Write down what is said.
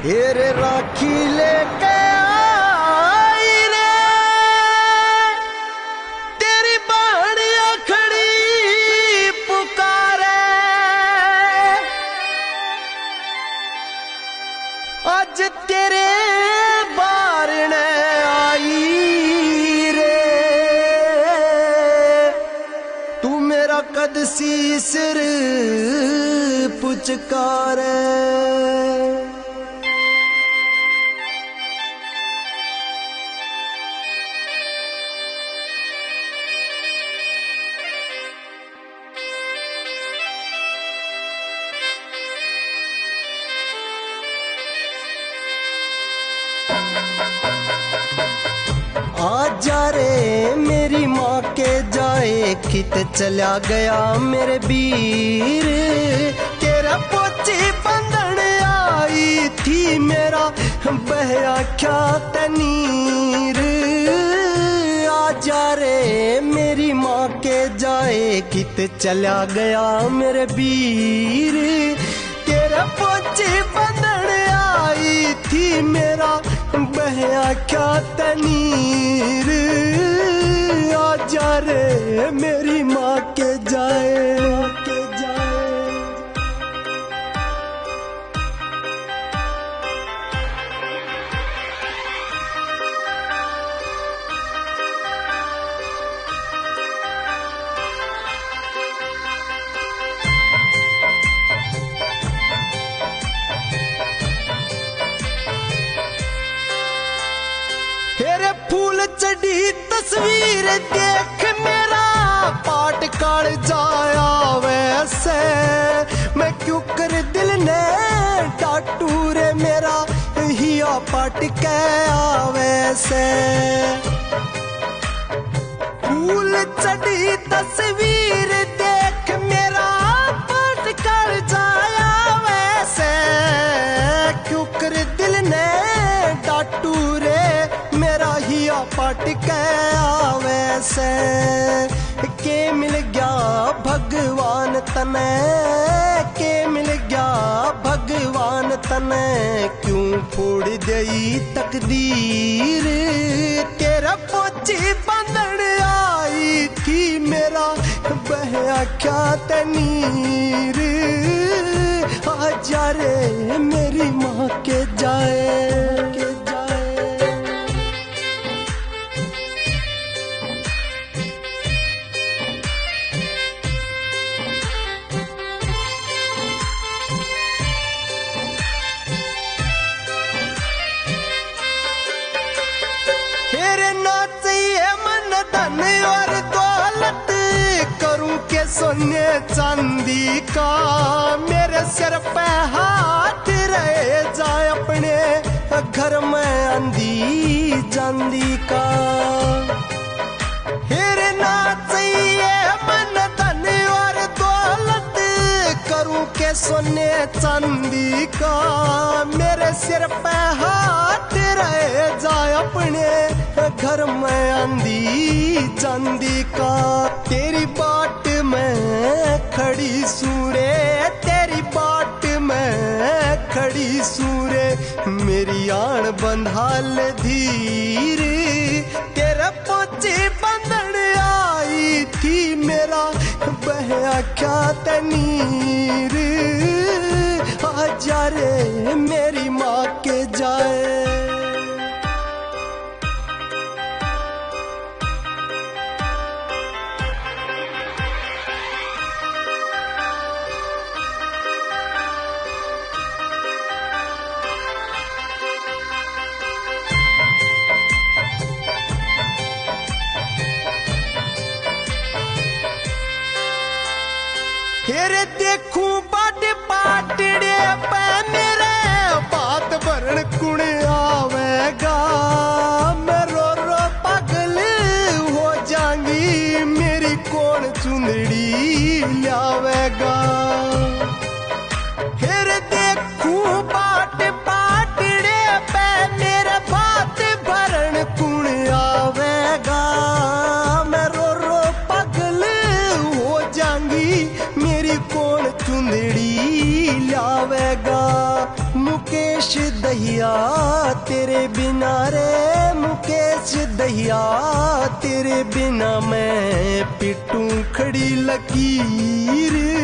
तेरे राखी लेके आई रे, तेरी बाणिया खड़ी पुकारे, आज तेरे बारने आई रे, तू मेरा कद सीसर पुचकारे। आजा रे मेरी माँ के जाए कित चला गया मेरे वीर, तेरा पोची बंधन आई थी मेरा बहया क्या तनीर। आजा रे मेरी माँ के जाए कित चला गया मेरे वीर, तेरा पोची बंधन आई थी मेरा बहया क्या तनीर। आजा रे मेरी माँ के जाए के जाए। तेरे फूल चढ़ी तस्वीर देख मेरा पाट काल जाया वैसे, मैं क्यों कर दिल ने टाटू रे मेरा हिया पाट के वैसे। फूल चढ़ी तस्वीर देख मेरा पाट काल जाया वैसे, क्यों कर दिल ने टाटू रे मेरा हिया पट के वैसे। के मिल गया भगवान तने, के मिल गया भगवान तने, क्यों फोड़ गई तकदीर। तेरा पोची बंधन आई थी मेरा बहया क्या तनीर। आजा रे मेरी माँ के जाए के जाए। तेरे ना चाहिए मन धन और दौलत, करूं के सोने चांदी का, मेरे सिर पे हाथ रहे जाए अपने घर में आंधी चांदी का। तेरे ना चाहिए मन धन और दौलत, करूं के सोने चांदी का, मेरे सिर पे हाथ रहे जाए अपने घर में आंधी चांदी का। तेरी बाट में खड़ी सूरे, तेरी बाट में खड़ी सूरे, मेरी आन बंधाल धीर। तेरे पोची बंधन आई थी मेरा बहया क्या तनीर। आजा रे मेरी माँ के जाए। तेरे देखूं बड़ पाटड़े पे तेरे बिना रे मुकेश दहिया, तेरे बिना मैं पिटूं खड़ी लकीर।